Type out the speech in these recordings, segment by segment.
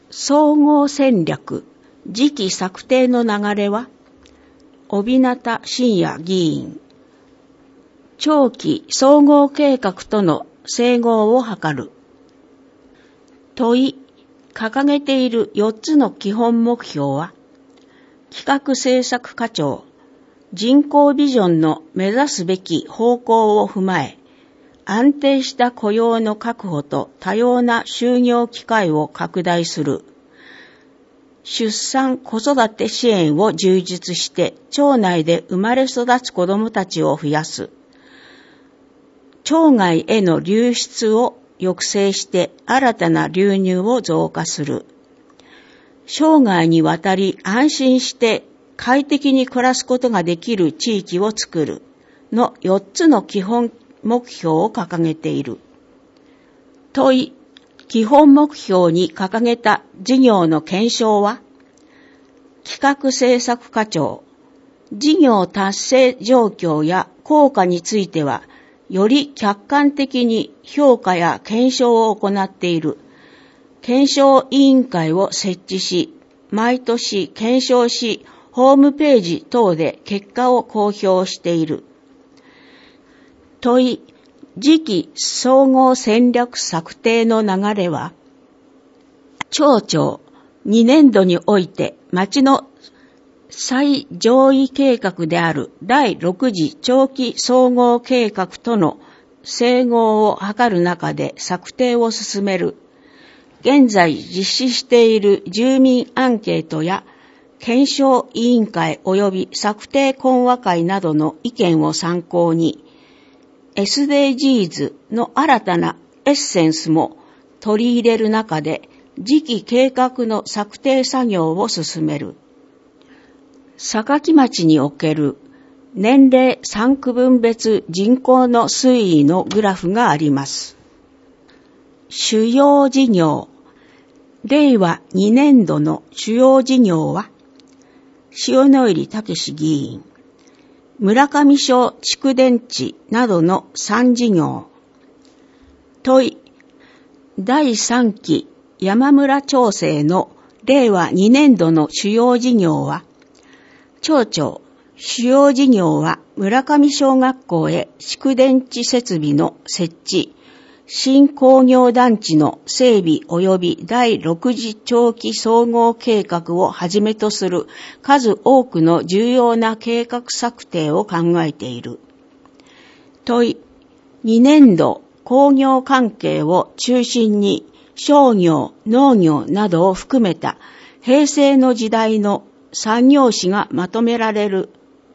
総合戦略次期策定の流れは、帯名信也議員、長期総合計画との整合を図る。問い、掲げている4つの基本目標は、企画政策課長、人口ビジョンの目指すべき方向を踏まえ、安定した雇用の確保と多様な就業機会を拡大する。出産・子育て支援を充実して町内で生まれ育つ子どもたちを増やす。町外への流出を抑制して新たな流入を増加する。生涯にわたり安心して快適に暮らすことができる地域を作るの4つの基本目標を掲げている。問い、基本目標に掲げた事業の検証は、企画政策課長、事業達成状況や効果については、より客観的に評価や検証を行っている。検証委員会を設置し、毎年検証し、ホームページ等で結果を公表している。問い、次期総合戦略策定の流れは、町長2年度において町の最上位計画である第6次長期総合計画との整合を図る中で策定を進める。現在実施している住民アンケートや検証委員会及び策定懇話会などの意見を参考に、SDGs の新たなエッセンスも取り入れる中で、次期計画の策定作業を進める。坂城町における年齢3区分別人口の推移のグラフがあります。主要事業、令和2年度の主要事業は、塩野入武議員、村上小蓄電池などの3事業。問い、第3期山村町政の令和2年度の主要事業は、町長、主要事業は村上小学校へ蓄電池設備の設置、新工業団地の整備及び第6次長期総合計画をはじめとする数多くの重要な計画策定を考えている。問い、2年度工業関係を中心に商業、農業などを含めた平成の時代の産業史がまとめられる。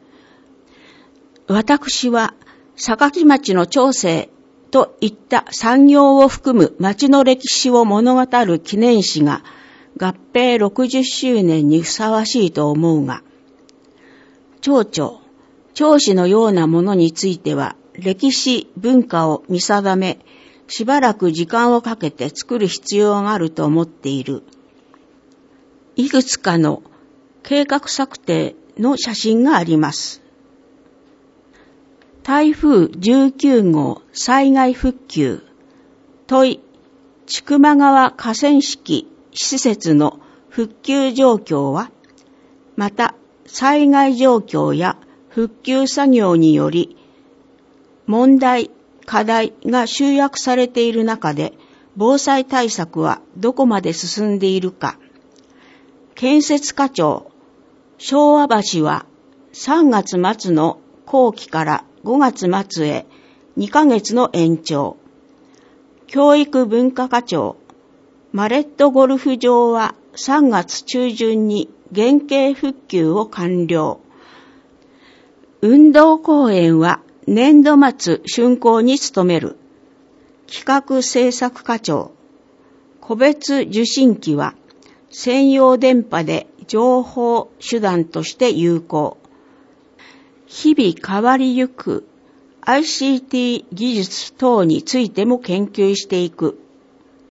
私は坂城町の町政といった産業を含む町の歴史を物語る記念誌が合併60周年にふさわしいと思うが、町長、町史のようなものについては歴史、文化を見定め、しばらく時間をかけて作る必要があると思っている。いくつかの計画策定の写真があります。台風19号災害復旧。問い、千曲川河川敷施設の復旧状況は、また災害状況や復旧作業により問題、課題が集約されている中で、防災対策はどこまで進んでいるか。建設課長、昭和橋は3月末の後期から5月末へ2ヶ月の延長。教育文化課長、マレットゴルフ場は3月中旬に原形復旧を完了。運動公園は年度末竣工に努める。企画政策課長、個別受信機は専用電波で情報手段として有効。日々変わりゆく ICT 技術等についても研究していく。